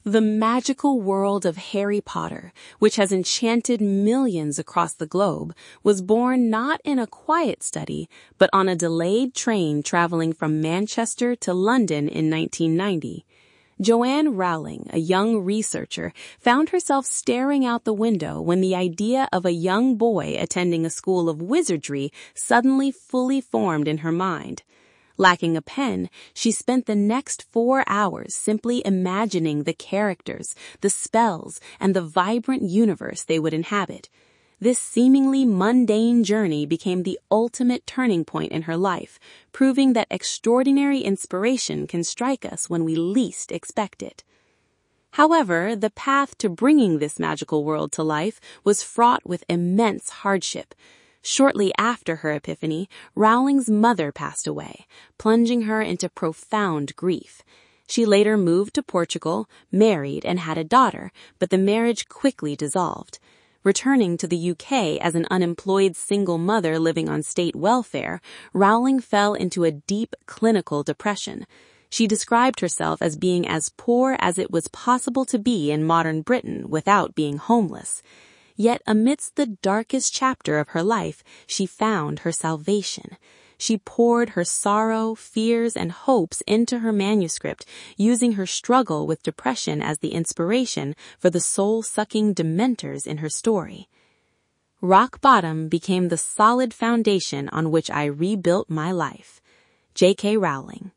The magical world of Harry Potter, which has enchanted millions across the globe, was born not in a quiet study, but on a delayed train traveling from Manchester to London in 1990. Joanne Rowling, a young researcher, found herself staring out the window when the idea of a young boy attending a school of wizardry suddenly fully formed in her mind. Lacking a pen, she spent the next 4 hours simply imagining the characters, the spells, and the vibrant universe they would inhabit. This seemingly mundane journey became the ultimate turning point in her life, proving that extraordinary inspiration can strike us when we least expect it. However, the path to bringing this magical world to life was fraught with immense hardship. Shortly after her epiphany, Rowling's mother passed away, plunging her into profound grief. She later moved to Portugal, married, and had a daughter, but the marriage quickly dissolved. Returning to the UK as an unemployed single mother living on state welfare, Rowling fell into a deep clinical depression. She described herself as being as poor as it was possible to be in modern Britain without being homeless. Yet amidst the darkest chapter of her life, she found her salvation. She poured her sorrow, fears, and hopes into her manuscript, using her struggle with depression as the inspiration for the soul-sucking dementors in her story. Rock Bottom became the solid foundation on which I rebuilt my life. J.K. Rowling.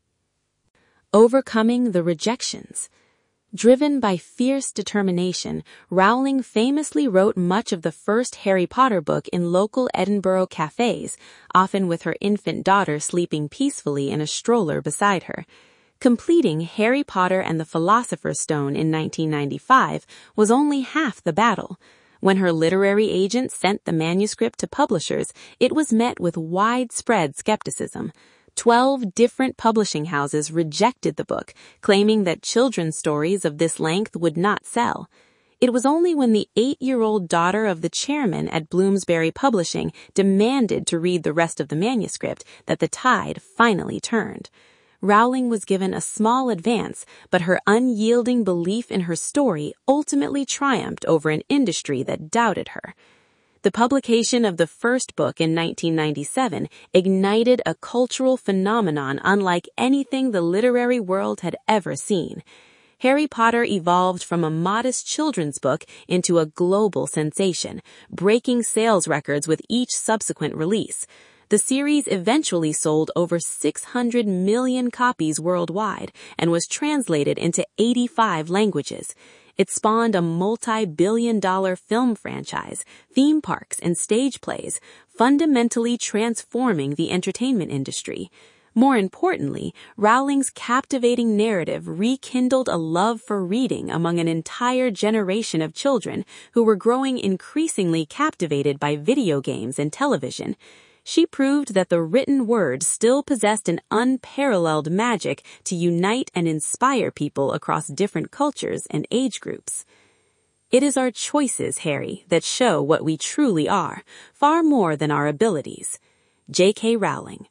Overcoming the rejections. Driven by fierce determination, Rowling famously wrote much of the first Harry Potter book in local Edinburgh cafes, often with her infant daughter sleeping peacefully in a stroller beside her. Completing Harry Potter and the Philosopher's Stone in 1995 was only half the battle. When her literary agent sent the manuscript to publishers, it was met with widespread skepticism. 12 different publishing houses rejected the book, claiming that children's stories of this length would not sell. It was only when the 8-year-old daughter of the chairman at Bloomsbury Publishing demanded to read the rest of the manuscript that the tide finally turned. Rowling was given a small advance, but her unyielding belief in her story ultimately triumphed over an industry that doubted her. The publication of the first book in 1997 ignited a cultural phenomenon unlike anything the literary world had ever seen. Harry Potter evolved from a modest children's book into a global sensation, breaking sales records with each subsequent release. The series eventually sold over 600 million copies worldwide and was translated into 85 languages. It spawned a multi-billion-dollar film franchise, theme parks, and stage plays, fundamentally transforming the entertainment industry. More importantly, Rowling's captivating narrative rekindled a love for reading among an entire generation of children who were growing increasingly captivated by video games and television. She proved that the written word still possessed an unparalleled magic to unite and inspire people across different cultures and age groups. It is our choices, Harry, that show what we truly are, far more than our abilities. J.K. Rowling.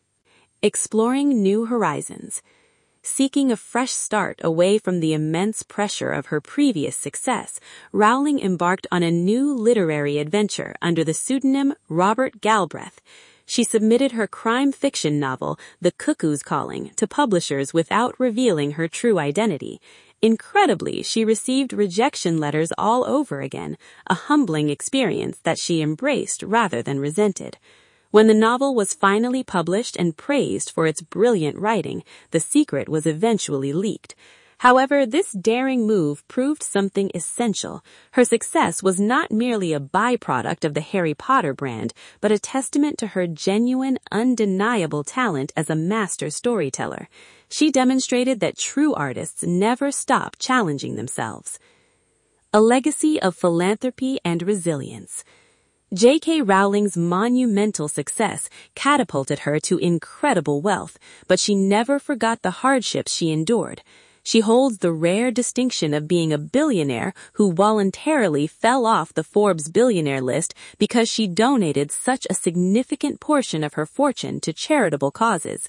Exploring new horizons. Seeking a fresh start away from the immense pressure of her previous success, Rowling embarked on a new literary adventure under the pseudonym Robert Galbraith. She submitted her crime fiction novel, The Cuckoo's Calling, to publishers without revealing her true identity. Incredibly, she received rejection letters all over again, a humbling experience that she embraced rather than resented. When the novel was finally published and praised for its brilliant writing, the secret was eventually leaked. However, this daring move proved something essential. Her success was not merely a byproduct of the Harry Potter brand, but a testament to her genuine, undeniable talent as a master storyteller. She demonstrated that true artists never stop challenging themselves. A legacy of philanthropy and resilience. J.K. Rowling's monumental success catapulted her to incredible wealth, but she never forgot the hardships she endured. She holds the rare distinction of being a billionaire who voluntarily fell off the Forbes billionaire list because she donated such a significant portion of her fortune to charitable causes.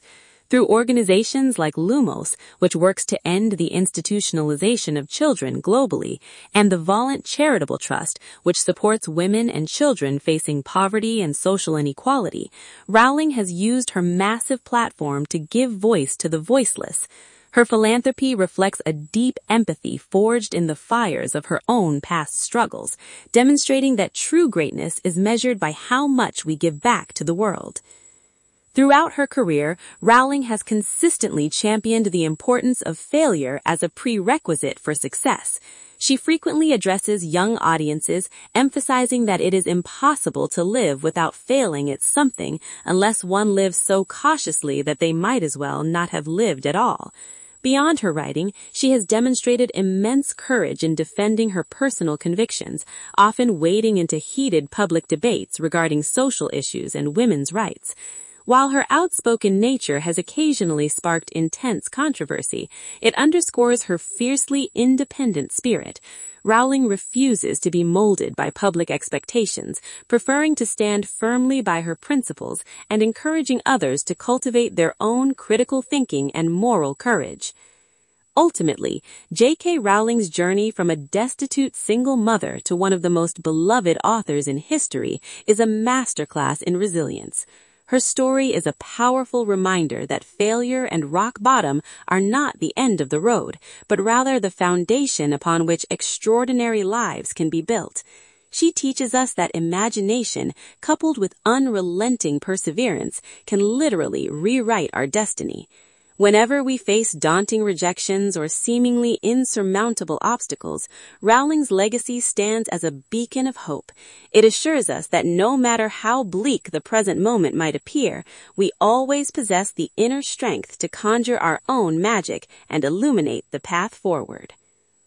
Through organizations like Lumos, which works to end the institutionalization of children globally, and the Volent Charitable Trust, which supports women and children facing poverty and social inequality, Rowling has used her massive platform to give voice to the voiceless. Her philanthropy reflects a deep empathy forged in the fires of her own past struggles, demonstrating that true greatness is measured by how much we give back to the world. Throughout her career, Rowling has consistently championed the importance of failure as a prerequisite for success. She frequently addresses young audiences, emphasizing that it is impossible to live without failing at something unless one lives so cautiously that they might as well not have lived at all. Beyond her writing, she has demonstrated immense courage in defending her personal convictions, often wading into heated public debates regarding social issues and women's rights. While her outspoken nature has occasionally sparked intense controversy, it underscores her fiercely independent spirit. Rowling refuses to be molded by public expectations, preferring to stand firmly by her principles and encouraging others to cultivate their own critical thinking and moral courage. Ultimately, J.K. Rowling's journey from a destitute single mother to one of the most beloved authors in history is a masterclass in resilience. Her story is a powerful reminder that failure and rock bottom are not the end of the road, but rather the foundation upon which extraordinary lives can be built. She teaches us that imagination, coupled with unrelenting perseverance, can literally rewrite our destiny. Whenever we face daunting rejections or seemingly insurmountable obstacles, Rowling's legacy stands as a beacon of hope. It assures us that no matter how bleak the present moment might appear, we always possess the inner strength to conjure our own magic and illuminate the path forward.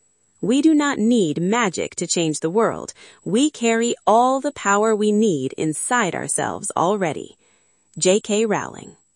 We do not need magic to change the world. We carry all the power we need inside ourselves already. J.K. Rowling.